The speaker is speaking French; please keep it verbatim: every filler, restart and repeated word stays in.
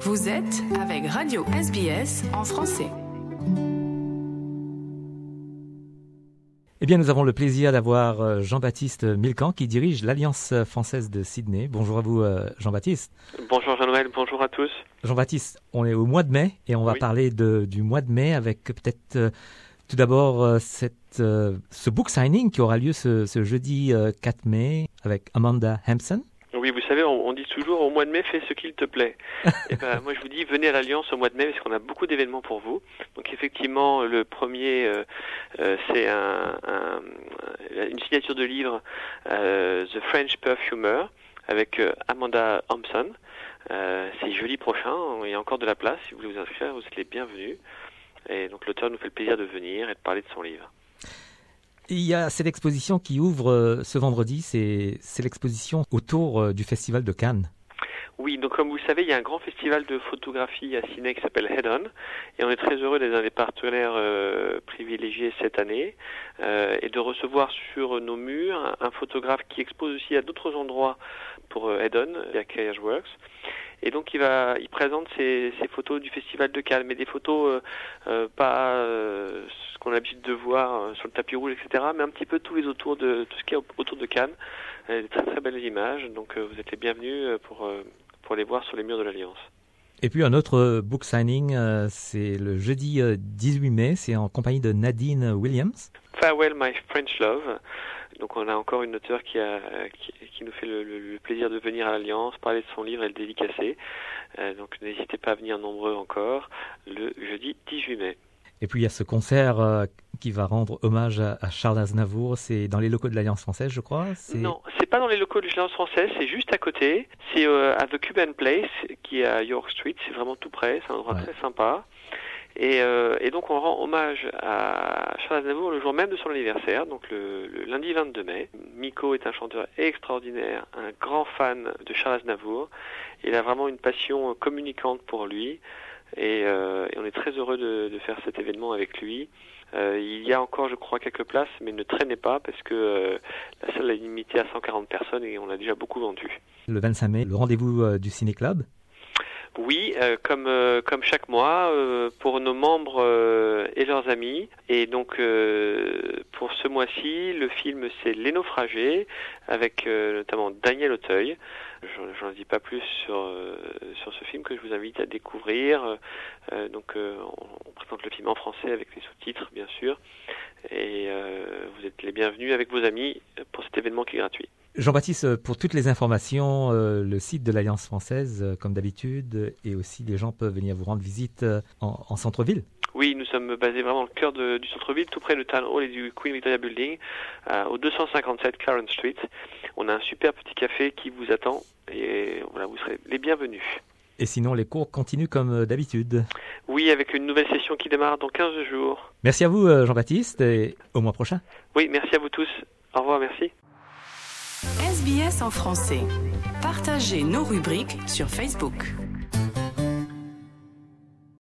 Vous êtes avec Radio S B S en français. Eh bien, nous avons le plaisir d'avoir Jean-Baptiste Milcan qui dirige l'Alliance française de Sydney. Bonjour à vous, Jean-Baptiste. Bonjour Jean-Noël, bonjour à tous. Jean-Baptiste, on est au mois de mai et on va oui. parler de, du mois de mai avec peut-être euh, tout d'abord euh, cette, euh, ce book signing qui aura lieu ce, ce jeudi euh, quatre mai avec Amanda Hampson. Oui, vous savez, on, on dit toujours au mois de mai, fais ce qu'il te plaît. Et ben, moi, je vous dis, venez à l'Alliance au mois de mai parce qu'on a beaucoup d'événements pour vous. Donc, effectivement, le premier, euh, euh, c'est un, un, une signature de livre, euh, The French Perfumer, avec euh, Amanda Hampson. Euh, c'est jeudi prochain, il y a encore de la place. Si vous voulez vous inscrire, vous êtes les bienvenus. Et donc, l'auteur nous fait le plaisir de venir et de parler de son livre. Il y a cette exposition qui ouvre euh, ce vendredi, c'est, c'est l'exposition autour euh, du Festival de Cannes. Oui, donc comme vous le savez, il y a un grand festival de photographie à Sydney qui s'appelle Head On, et on est très heureux d'être un des partenaires euh, privilégiés cette année, euh, et de recevoir sur nos murs un, un photographe qui expose aussi à d'autres endroits pour euh, Head On, à Carriage Works. Et donc il va, il présente ses, ses photos du Festival de Cannes, mais des photos euh, euh, pas euh, ce qu'on a l'habitude de voir euh, sur le tapis rouge, et cetera, mais un petit peu tous les autour de tout ce qui est autour de Cannes, euh, des très très belles images. Donc euh, vous êtes les bienvenus pour euh, pour les voir sur les murs de l'Alliance. Et puis un autre book signing, euh, c'est le jeudi euh, dix-huit mai, c'est en compagnie de Nadine Williams. Farewell My French Love. Donc on a encore une auteure qui, a, qui, qui nous fait le, le, le plaisir de venir à l'Alliance, parler de son livre et le dédicacer. Euh, donc n'hésitez pas à venir nombreux encore le jeudi dix-huit mai. Et puis il y a ce concert euh, qui va rendre hommage à, à Charles Aznavour. C'est dans les locaux de l'Alliance française, je crois. C'est... Non, c'est pas dans les locaux de l'Alliance française, c'est juste à côté. C'est euh, à The Cuban Place, qui est à York Street. C'est vraiment tout près, c'est un endroit ouais. très sympa. Et, euh, et donc on rend hommage à Charles Aznavour le jour même de son anniversaire, donc le, le lundi vingt-deux mai. Miko est un chanteur extraordinaire, un grand fan de Charles Aznavour. Il a vraiment une passion communicante pour lui. Et, euh, et on est très heureux de, de faire cet événement avec lui. Euh, il y a encore, je crois, quelques places, mais ne traînez pas parce que euh, la salle est limitée à cent quarante personnes et on a déjà beaucoup vendu. Le vingt-cinq mai, le rendez-vous euh, du Ciné Club. Oui, euh, comme euh, comme chaque mois, euh, pour nos membres euh, et leurs amis. Et donc, euh, pour ce mois-ci, le film, c'est Les Naufragés, avec euh, notamment Daniel Auteuil. Je n'en dis pas plus sur euh, sur ce film que je vous invite à découvrir. Euh, donc, euh, on, on présente le film en français avec les sous-titres, bien sûr. Et euh, vous êtes les bienvenus avec vos amis pour cet événement qui est gratuit. Jean-Baptiste, pour toutes les informations, euh, le site de l'Alliance française, euh, comme d'habitude, et aussi les gens peuvent venir vous rendre visite euh, en, en centre-ville. Oui, nous sommes basés vraiment au cœur de, du centre-ville, tout près du Town Hall et du Queen Victoria Building, euh, au deux cent cinquante-sept Clarence Street. On a un super petit café qui vous attend, et voilà, vous serez les bienvenus. Et sinon, les cours continuent comme d'habitude. Oui, avec une nouvelle session qui démarre dans quinze jours. Merci à vous, Jean-Baptiste, et au mois prochain. Oui, merci à vous tous. Au revoir, merci. S B S en français. Partagez nos rubriques sur Facebook.